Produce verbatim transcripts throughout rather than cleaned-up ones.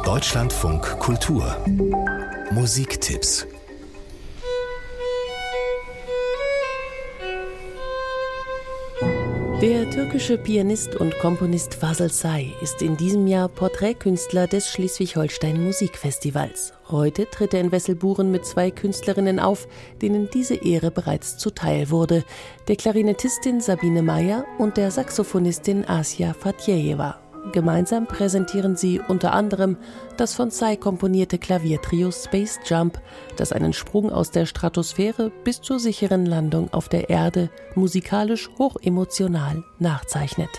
Deutschlandfunk Kultur Musiktipps. Der türkische Pianist und Komponist Fasıl Say ist in diesem Jahr Porträtkünstler des Schleswig-Holstein Musikfestivals. Heute tritt er in Wesselburen mit zwei Künstlerinnen auf, denen diese Ehre bereits zuteil wurde: der Klarinettistin Sabine Meyer und der Saxophonistin Asia Fatjejeva. Gemeinsam präsentieren sie unter anderem das von Say komponierte Klaviertrio Space Jump, das einen Sprung aus der Stratosphäre bis zur sicheren Landung auf der Erde musikalisch hochemotional nachzeichnet.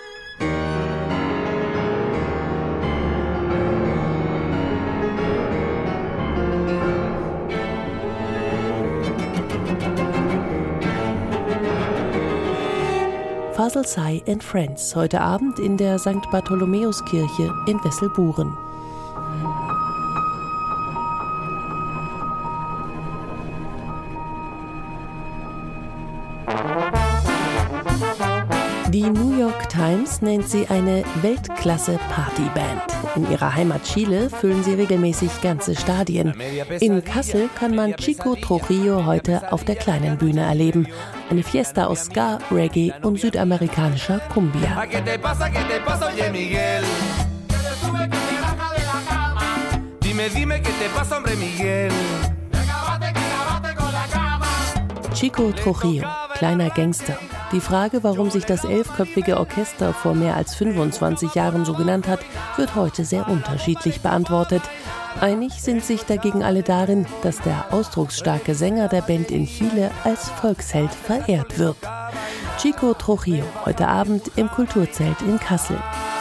Fasıl Say and Friends, heute Abend in der Sankt Bartholomäuskirche in Wesselburen. Die New York Times nennt sie eine Weltklasse-Partyband. In ihrer Heimat Chile füllen sie regelmäßig ganze Stadien. In Kassel kann man Chico Trujillo heute auf der kleinen Bühne erleben. Eine Fiesta aus Ska, Reggae und südamerikanischer Cumbia. Chico Trujillo, kleiner Gangster. Die Frage, warum sich das elfköpfige Orchester vor mehr als fünfundzwanzig Jahren so genannt hat, wird heute sehr unterschiedlich beantwortet. Einig sind sich dagegen alle darin, dass der ausdrucksstarke Sänger der Band in Chile als Volksheld verehrt wird. Chico Trujillo, heute Abend im Kulturzelt in Kassel.